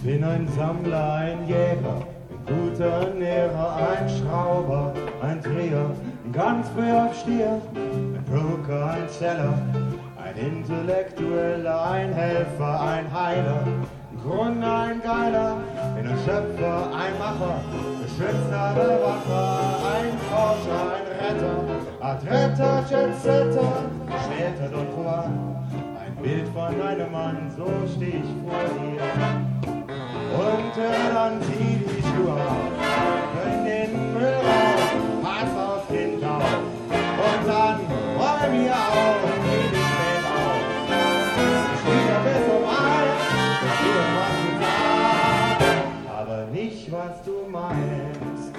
Bin ein Sammler, ein Jäger, ein guter Ernährer, ein Schrauber, ein Dreher, ein ganz früher Steher, ein Broker, ein Seller, ein Intellektueller, ein Helfer, ein Heiler, ein Gründer, ein Geiler, bin ein Schöpfer, ein Macher, Beschützer, Bewacher, ein Forscher, ein Retter, Adretter, Jetsetter, Städter und Roi, ein Bild von einem Mann, so steh ich vor dir. Und dann zieh die Schuhe auf, bring den Müll raus, pass aufs Kind auf. Und dann räum mir auf, geh dich spät auf. Ich wieder bis um 1, dir was du sagst, aber nicht was du meinst.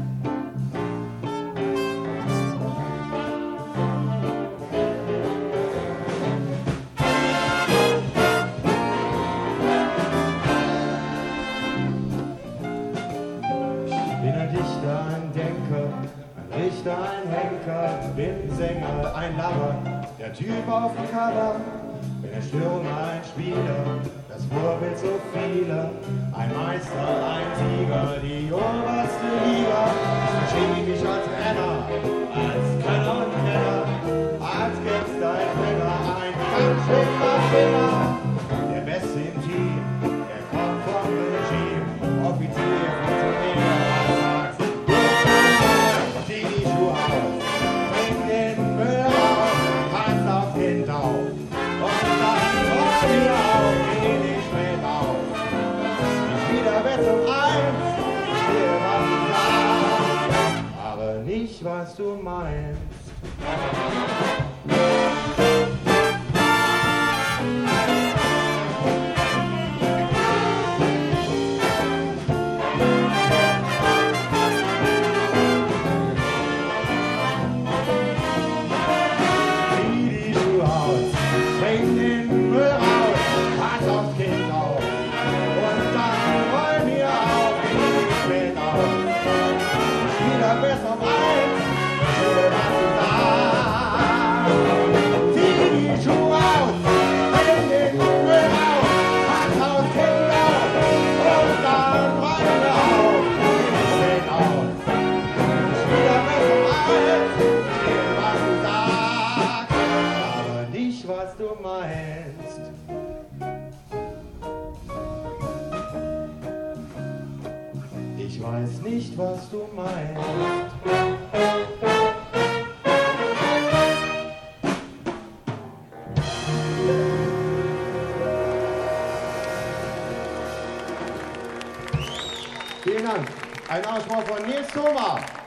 Ein Denker, ein Richter, ein Henker, bin Sänger, ein Lover, der Typ auf dem Cover, bin ein Stürmer, ein Spieler, das Vorbild so vieler, ein Meister, ein Sieger, die oberste Liga. Ich verstehe mich als Renner, als Könner und Kenner, als Gangster, ein Bringer, ein Kampfschiffer, Finger, der Beste im Team, der kommt vom Regime, Offizier von Turnier. Aber nicht, was du meinst. Zieh die Schuhe aus, bring den Müll raus, pass aufs Kind auf. Und dann räum mir auf, geh nicht spät auf. Wieder bis um 1, dir was du sagst. Zieh die Schuhe aus, bring den Müll raus, pass aufs Kind auf. Und dann räum mir auf, geh nicht spät auf. Wieder bis um 1, dir was du sagst, aber nicht was du meinst. Ich weiß nicht, was du meinst. Vielen Dank. Ein Ausspruch von Nils Thoma.